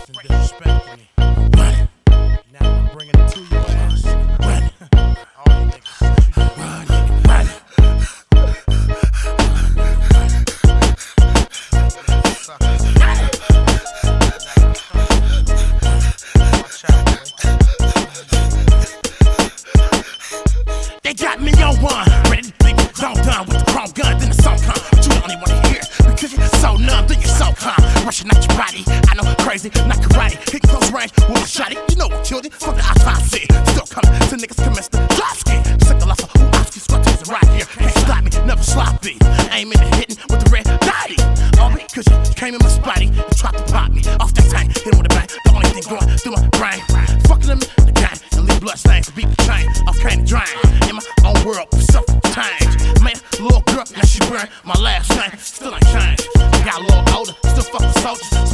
niggas and disrespecting me. Run. Now I'm bringing it to your ass. Run. All you niggas. Run. Run. They got me on one, ready to think it's all done with the chrome gun, then the song come. But you only wanna hear it because you're so numb, then you're so calm. Rushing out your body, I know crazy, not karate. Hitting close range with my shotty, you know what killed it? Fuck the autopsy, still coming to niggas commence to drop skin. Sick of lots of Uowski squatters right here. Can't stop me, never sloppy. Aiming and hitting with the red dotty. All me, cause you came in my spotty and tried to pop me off that tank. Hit him with a bang, the only thing going through my brain. Fucking them in the game and leave blood stains to beat the chain. Off candy drain. In my own world, self-change. Man, little girl, now she burn my last name. Still ain't changed. Got a little older, still fuck with soldiers.